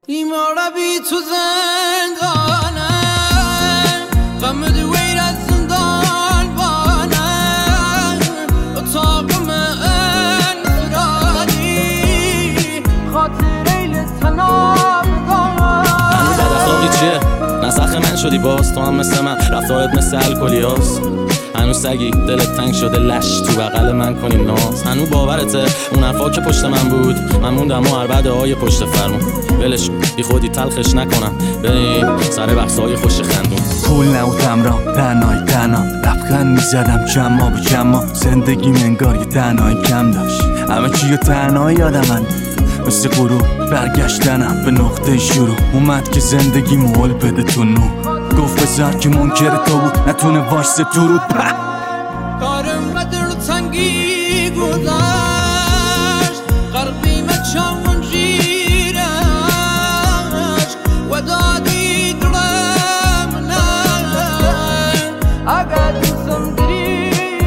ایمارا بی تو زندانه غم دویر از زندان بانه اتاقم انفرادی خاطر ایل تنابگان هنو بد اخلاقی چیه؟ نسخ من شدی باز تو هم مثل من رفتارت مثل الکلی هاست هنو سگی دلت تنگ شده لش تو بغل من کنیم ناز هنو باورته اون حرفا که پشت من بود من موندم و عربده های پشت فرمون ولش بی خودی تلخش نکنم بریم سر بحثای خوش خندون پول نبودم را تنها لبخند میزدم جمع به جمع زندگی منگار یه تنهایی کم داشت همه چی تنهایی یادم مثل غروب برگشتنم به نقطه شروع اومد که زندگی مول بده تو نو گفت بذار که منکر تو بود نتونه وایسه تو رو کارم قدر تنگی گذشت قربیم چون جیرش و دادی دلم نه اگر دوستم دری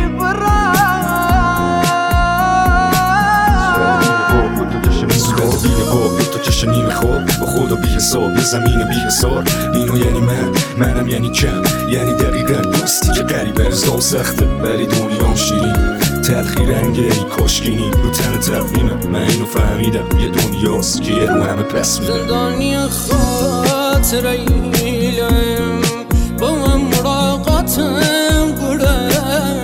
نیمه خواب با خدا بی حساب یه زمین بی حسار اینو یعنی منم یعنی کم یعنی دقیقا دوستی که قریبه ازدام سخته ولی دنیام شیرین تلخی رنگه ای کاشکینی رو تن تقویمه من اینو فهمیدم یه دنیاست که یه رو همه پس میده زندانی خاطر ایلم با من مراقاتم گرم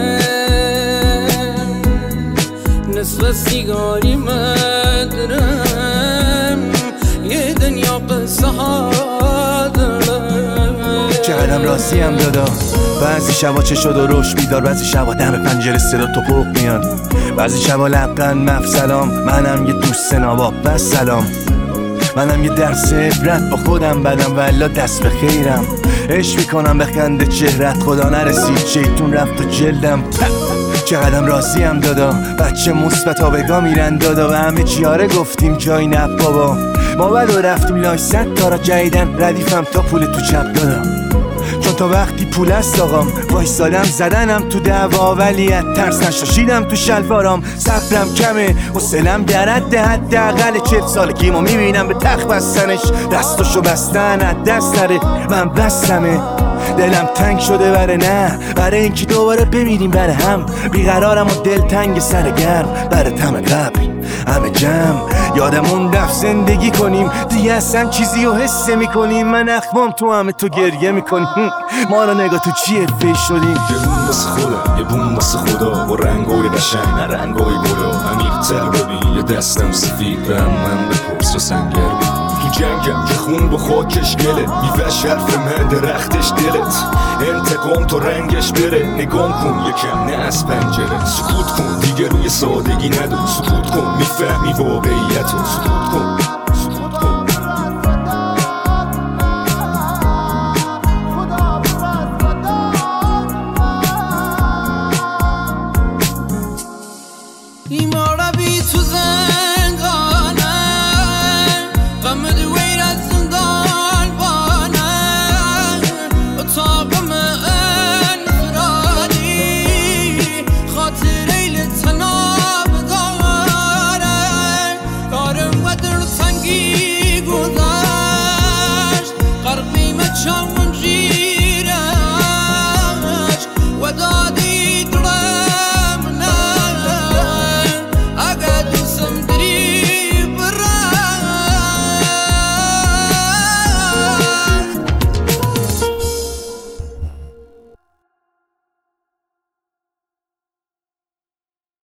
نصف سیگاری مدرم یه دنیا قصه ها دارم چقدرم راضی هم دادا بعضی شبا چه شد و روش بیدار بعضی شبا دم پنجره صدا تو پوق میاد بعضی شبا لبخند مف سلام منم یه دوست ناباب بس سلام منم یه درس عبرت با خودم بدم والا دست به خیرم عشق میکنم به خنده چهرت خدا نرسید شیطون رفت و جلدم چقدرم راضی هم دادا بچه مثبت آبگاه میرن دادا و همه چیاره گفتیم جای نب بابا ما بدو رفتیم لای 100 تا را جدیدن ردیفم تا پول تو چپ دادا چون تا وقتی پول است آقام وایسادم زدنم تو دعوا ولیت ترس نشاشیدم تو شلوارام صبرم کمه حوصله‌ام در حد حداقل 40 سالگیمو میبینم به تخت بستنش دستاشو بستن از دست نره من بستمه دلم تنگ شده برای اینکه دوباره بمیریم برای هم بیقرارم و دل تنگ سر گرم برای تم قبل همه جمع یادمون رفت زندگی کنیم دیگه اصلا چیزی رو حس میکنیم من اخمام تو همه تو گریه میکنیم ما رو نگاه تو چیه فیش شدیم یه بوم واسه خدا یه بوم واسه خدا با رنگای قشنگ نه رنگای گلا عمیق‌تر ببین یه دستم سفید به هم من بپرس و سنگر ببین تو جنگم که خون با خاکش گله میوش حرف من درختش دلت انتقام تو رنگش بره نگام کن یکم نه از پنجره سکوت کن دیگه روی سادگی ندو سکوت کن میفهمی واقعیتو